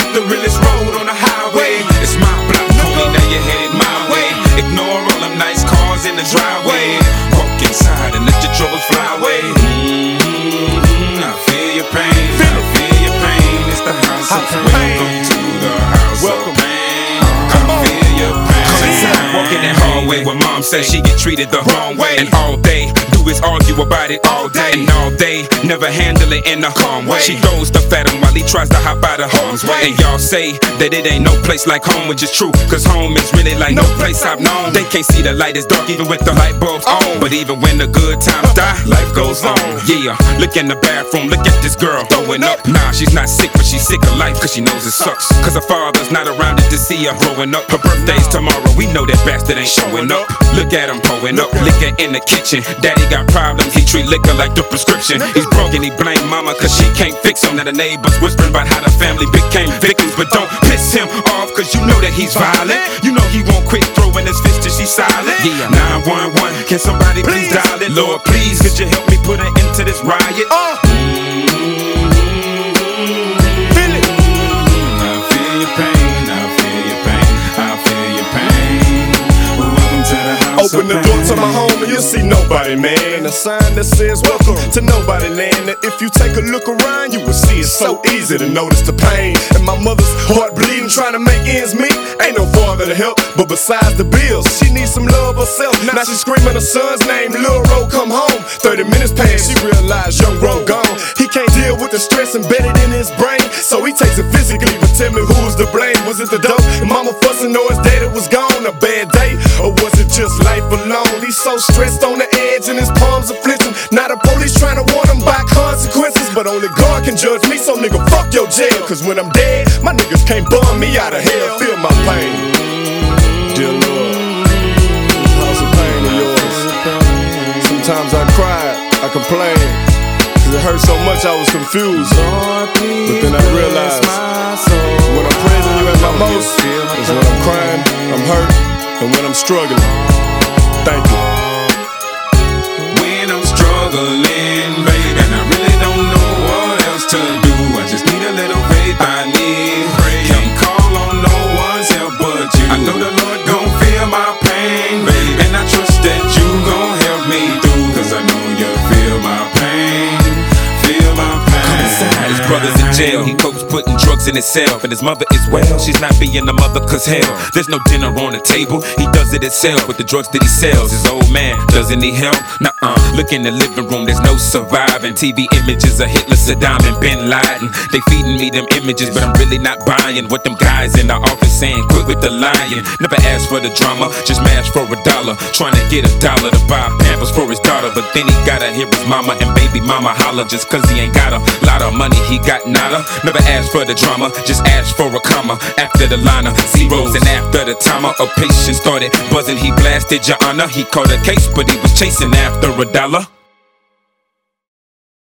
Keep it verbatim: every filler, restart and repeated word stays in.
the realest road on the highway. It's my block, homie, now you're headed my way. Ignore all them nice cars in the driveway. Walk inside and let your troubles fly away. Mm-hmm, I feel your pain, I feel your pain. It's the house of pain. Welcome to the house of pain. I feel your pain. Come inside, walk in that hallway where mom says she get treated the wrong way. And all day do is argue about it all day. And all day, never handle it in a calm way. She throws stuff at him while he tries to hop out of harm's way. And y'all say that it ain't no place like home, which is true, cause home is really like no place I've known. They can't see the light is dark even with the light bulbs on. But even when the good times die, life goes on. Yeah, look in the bathroom, look at this girl throwing up. Nah, she's not sick, but she's sick of life cause she knows it sucks. Cause her father's not around to see her growing up. Her birthday's tomorrow, we know that bastard ain't showing up. Look at him pulling up, liquor in the kitchen. Daddy got problems, he treat liquor like the prescription. He's broke and he blame mama cause she can't fix him. Now the neighbors whispering about how the family became victims. But don't piss him off cause you know that he's violent. You know he won't quit throwing his fist till she's silent. Yeah, nine one one, can somebody please dial it? Lord please, could you help me put an end to this riot? Uh. Feel it. I feel your pain, I feel your pain, I feel your pain. Welcome to the house. Open the door to my home and you'll see nobody, man. A sign that says welcome to nobody land. And if you take a look around, you will see it's so easy to notice the pain. And my mother's heart bleeding, trying to make ends meet. Ain't no father to help, but besides the bills, she needs some love herself. Now she's screaming her son's name, Lil' Ro, come home. thirty minutes past, she realized young Ro gone. He can't deal with the stress embedded in his brain, so he takes it physically. But tell me who's to blame? Was it the dope? And mama fussing or his daddy was gone? A bad day? Or was it just life alone? He's so stressed on the edge and his palms are flipping. Now the police trying to warn him by consequences, but only God can judge me, so nigga fuck your jail. Cause when I'm dead, my niggas can't bum me out of hell. Feel my pain. Dear Lord, this house of pain of yours. Sometimes I cry, I complain, cause it hurt so much I was confused. But then I realized when I'm praising you at my most is when I'm crying, I'm hurt, and when I'm struggling. Thank you. When I'm struggling, baby, and I really don't know what else to do. I just need a little faith, I need prayer. Can't call on no one's help but you. I know the Lord gon' feel my pain, baby, and I trust that you gon' help me through. Cause I know you feel my pain, feel my pain. Come inside, his brother's in jail. He copes putting drugs in himself, and his mother is well. She's not being a mother cause hell, there's no dinner on the table. He does it himself with the drugs that he sells. His old man doesn't need help. Nuh-uh. Look in the living room, there's no surviving. T V images of Hitler, Saddam, and Bin Laden. They feeding me them images, but I'm really not buying what them guys in the office saying. Quit with the lying. Never asked for the drama, just mashed for a dollar. Trying to get a dollar to buy Pampers for his daughter, but then he gotta hear his mama and baby mama holler. Just cause he ain't got a lot of money, he got nada. Never asked for the drama, just asked for a comma. After the liner, zeros, and after the timer, a patient started buzzing. He blasted your honor. He caught a case, but he was chasing after a dollar.